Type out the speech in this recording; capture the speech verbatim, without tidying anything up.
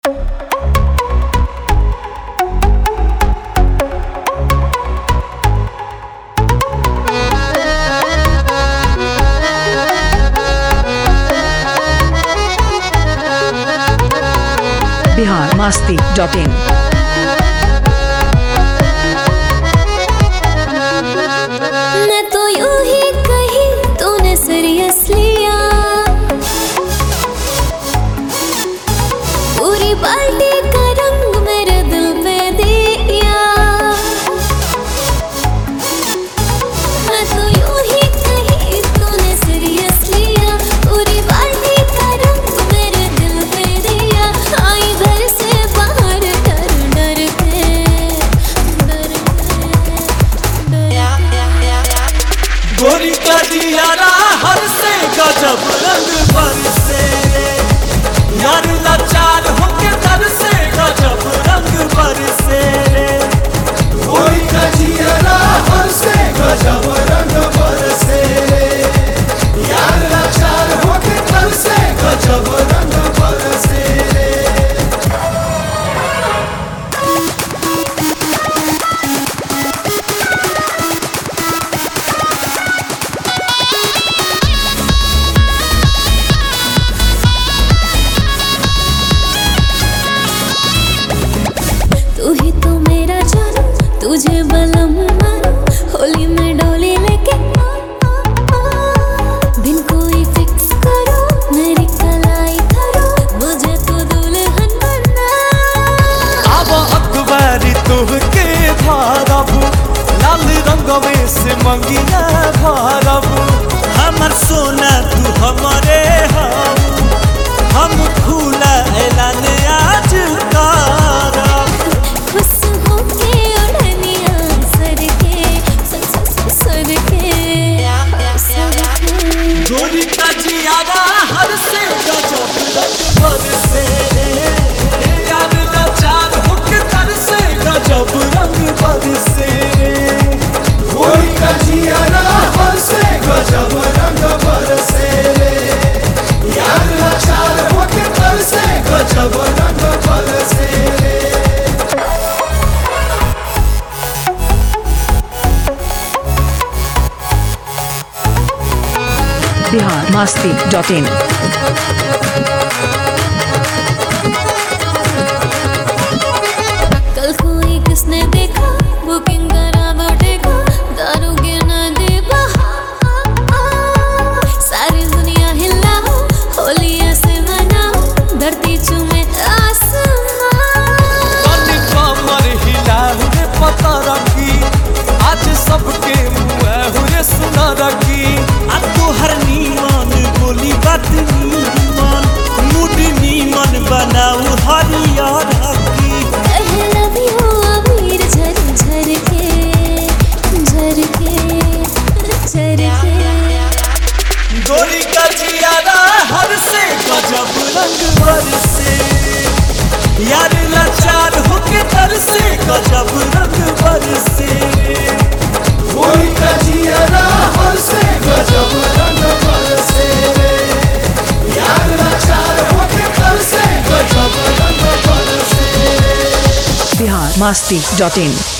Bihar Masti dot इन। मैं तो यूं ही कही तूने सीरियस लिया, पूरी बाल्टी का रंग मेरे दिल पे दिया। मैं तो यूं ही कही तूने सीरियस लिया, पूरी बाल्टी का रंग मेरे दिल पे दिया। आई घर से बाहर डर डर के, डर के, गोरी का दियारा हर से गजब रंग बरसे, यार लाचार होके दर से गजब रंग बरसे। गोरी का दियारा हर से गजब रंग बरसे, यार लाचार होके दर से गजब रंग बरसे। तू ही तो मेरा जान, तुझे बलम मानो, होली में डोली लेके आ, आ, आ। दिन कोई फिक्स करो, मेरी कलाई करो, मुझे तो दुल्हन बनना। अब अकबर तुहके भारब, लाल रंग में से मंगिया भारब। हमर सोना तू हमारे हम, हम खुला ऐलान आज करब। खुश होके ओढ़निया सर के, सर सर सर सर के, सर के। गोरी का जियारा हर से गजब रंग बरसे, यार लाचार होके दर से गजब रंग बरसे। गोरी का जियारा हर से गजब रंग बरसे, यार लाचार होके दर से गजब रंग बरसे। Bihar Masti dot in. कल कोई किसने देखा, बुकिंग करा बैठेगा, दारू गिरना दे बहा। सारी दुनिया हिलाओ, होली ऐसे मनाओ, धरती चूमे आसमां। तनी कमर हिलाऊ रे पता रखी, आज सबके मुँह रे सुना रखी। आ तोहर नीमन बोली बात नीमन, मूड नीमन बनाऊ हरियर हकी। पहला भी हो अबीर झर झर के, झर के, झर के। गोरी का जियारा हर से गजब रंग बरसे, यार लाचार होके दर से गजब रंग बरसे। गोरी का जियारा हर से गजब रंग बरसे, यार लाचार होके दर से गजब रंग बरसे। बिहार मस्ती डॉट इन।